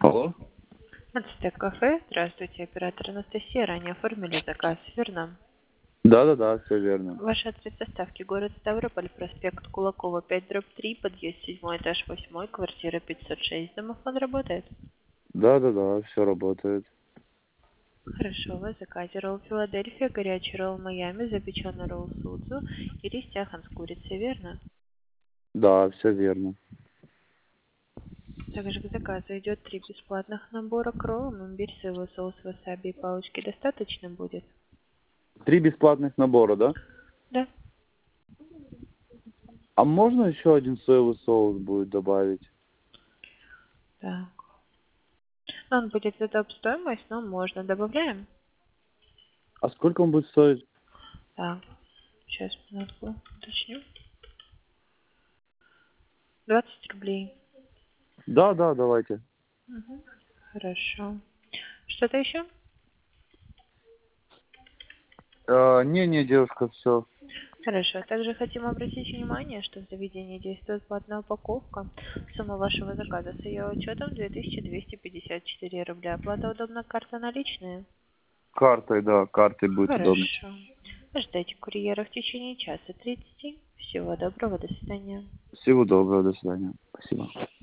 Алло? Ацтек кафе. Здравствуйте, оператор Анастасия. Ранее оформили заказ, верно? Да, все верно. Ваш адрес доставки: город Ставрополь, проспект Кулакова, 5/3, подъезд 7, этаж 8, квартира 506. Домофон работает? Да, все работает. Хорошо, у вас в заказе ролл Филадельфия, горячий ролл Майами, запеченный ролл Судзу и рис-тяхан с курицей, верно? Да, все верно. Также к заказу идет 3 бесплатных набора к роллам: имбирь, соевый соус, васаби и палочки. Достаточно будет? 3 бесплатных набора, да? Да. А можно еще один соевый соус будет добавить? Так. Он будет за топ стоимость, но можно. Добавляем? А сколько он будет стоить? Так, сейчас минутку уточню. 20 рублей. Да, давайте. Мгм. Хорошо. Что-то еще? Не, девушка, все. Хорошо. Также хотим обратить внимание, что в заведении действует платная упаковка. Сумма вашего заказа с ее учетом 2254 рубля. Оплата удобна, карта наличные? Картой будет удобно. Хорошо. Ждайте курьера в течение часа 30. Всего доброго, до свидания. Всего доброго, до свидания. Спасибо.